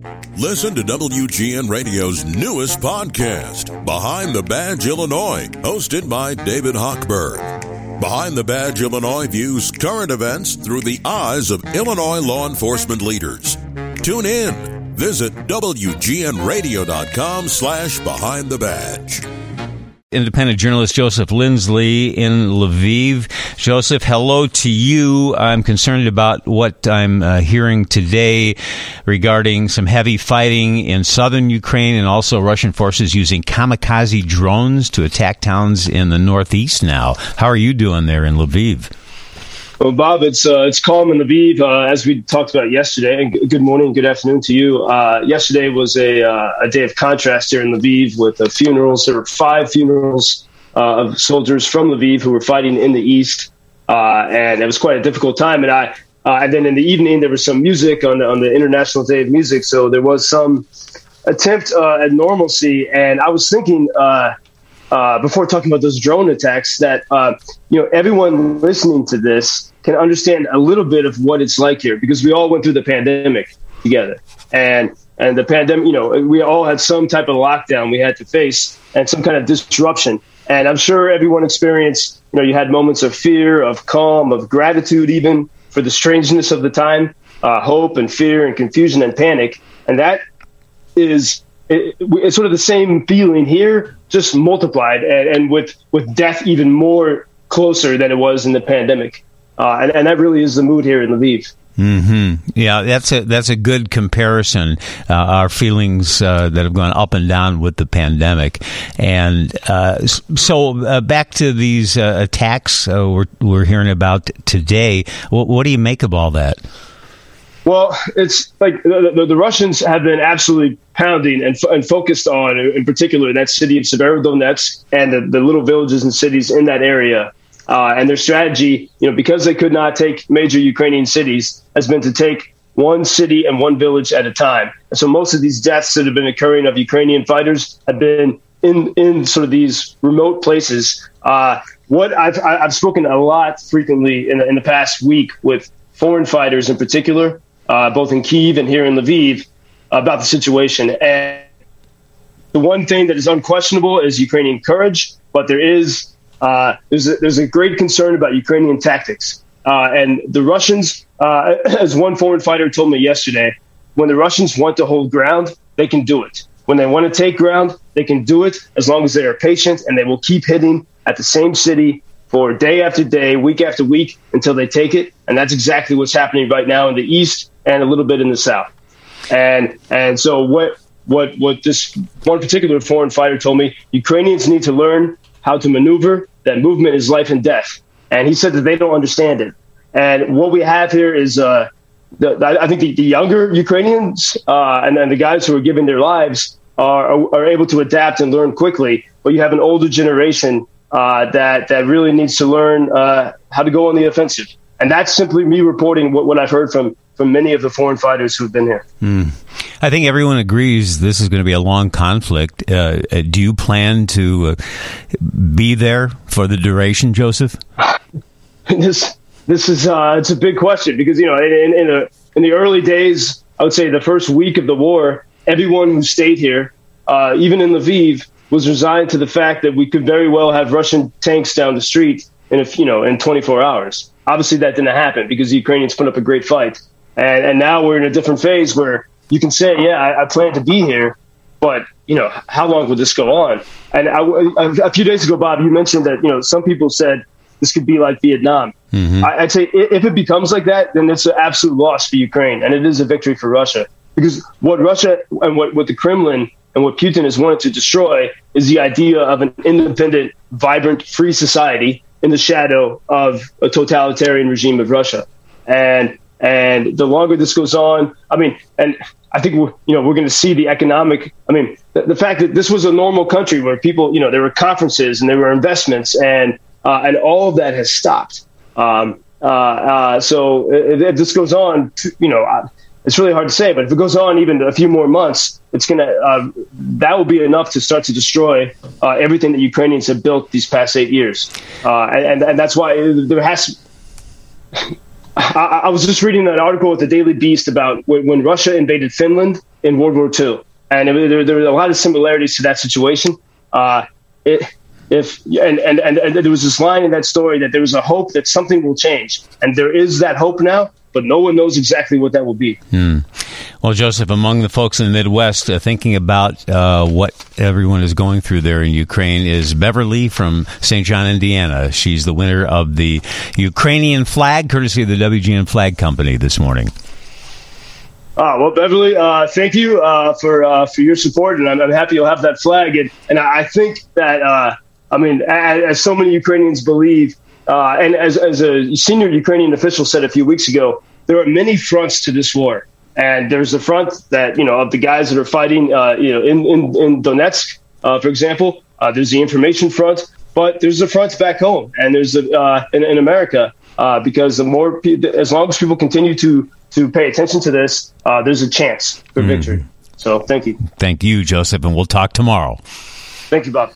Listen to WGN Radio's newest podcast, Behind the Badge Illinois, hosted by David Hochberg. Behind the Badge Illinois views current events through the eyes of Illinois law enforcement leaders. Tune in. Visit WGNRadio.com/Behind the Badge. Independent journalist Joseph Lindsley in Lviv. Joseph, hello to you. I'm concerned about what I'm hearing today regarding some heavy fighting in southern Ukraine and also Russian forces using kamikaze drones to attack towns in the northeast now. How are you doing there in Lviv? Well, Bob, it's calm in Lviv, as we talked about yesterday. And good morning, good afternoon to you. Yesterday was a day of contrast here in Lviv with funerals. There were 5 funerals of soldiers from Lviv who were fighting in the east, and it was quite a difficult time. And then in the evening there was some music on the International Day of Music, so there was some attempt at normalcy. And I was thinking, before talking about those drone attacks, that everyone listening to this can understand a little bit of what it's like here, because we all went through the pandemic together, and the pandemic, we all had some type of lockdown we had to face and some kind of disruption. And I'm sure everyone experienced, you had moments of fear, of calm, of gratitude, even for the strangeness of the time, hope and fear and confusion and panic. And that is it's sort of the same feeling here, just multiplied, and with death even more closer than it was in the pandemic. And that really is the mood here in Lviv. Mm-hmm. Yeah, that's a good comparison. Our feelings that have gone up and down with the pandemic, and so back to these attacks we're hearing about today. What do you make of all that? Well, it's like the Russians have been absolutely pounding and focused on, in particular, that city of Severodonetsk and the little villages and cities in that area. And their strategy, because they could not take major Ukrainian cities, has been to take one city and one village at a time. And so most of these deaths that have been occurring of Ukrainian fighters have been in sort of these remote places. What I've spoken a lot frequently in the past week with foreign fighters in particular, both in Kyiv and here in Lviv, about the situation. And the one thing that is unquestionable is Ukrainian courage, but there's a great concern about Ukrainian tactics. And the Russians, as one foreign fighter told me yesterday, when the Russians want to hold ground, they can do it. When they want to take ground, they can do it as long as they are patient, and they will keep hitting at the same city for day after day, week after week, until they take it. And that's exactly what's happening right now in the east and a little bit in the south. And so what this one particular foreign fighter told me, Ukrainians need to learn how to maneuver. That movement is life and death. And he said that they don't understand it. And what we have here is, I think the younger Ukrainians and the guys who are giving their lives are able to adapt and learn quickly. But you have an older generation that really needs to learn how to go on the offensive. And that's simply me reporting what I've heard from many of the foreign fighters who've been here. I think everyone agrees this is going to be a long conflict. Do you plan to be there for the duration, Joseph? This is it's a big question, because in the early days, I would say the first week of the war, everyone who stayed here, even in Lviv, was resigned to the fact that we could very well have Russian tanks down the street in 24 hours. Obviously, that didn't happen because the Ukrainians put up a great fight. And now we're in a different phase where you can say, I plan to be here, but, how long will this go on? And a few days ago, Bob, you mentioned that, some people said this could be like Vietnam. Mm-hmm. I'd say if it becomes like that, then it's an absolute loss for Ukraine, and it is a victory for Russia. Because what Russia and what the Kremlin and what Putin has wanted to destroy is the idea of an independent, vibrant, free society in the shadow of a totalitarian regime of Russia. And the longer this goes on, and I think we're going to see the economic. The fact that this was a normal country where people, there were conferences and there were investments, and all of that has stopped. So if this goes on, it's really hard to say. But if it goes on even a few more months, that will be enough to start to destroy everything that Ukrainians have built these past 8 years, and that's why there has. I was just reading an article with the Daily Beast about when Russia invaded Finland in World War II. And there were a lot of similarities to that situation. There was this line in that story that there was a hope that something will change. And there is that hope now, but no one knows exactly what that will be. Well, Joseph, among the folks in the Midwest thinking about what everyone is going through there in Ukraine is Beverly from St. John, Indiana. She's the winner of the Ukrainian flag, courtesy of the WGN Flag Company this morning. Well, Beverly, thank you for your support, and I'm happy you'll have that flag. And I think that, as so many Ukrainians believe, and as a senior Ukrainian official said a few weeks ago, there are many fronts to this war. And there's the front that, of the guys that are fighting, in Donetsk, for example. There's the information front, but there's the front back home, and there's in America, because as long as people continue to pay attention to this, there's a chance for victory. So thank you. Thank you, Joseph, and we'll talk tomorrow. Thank you, Bob.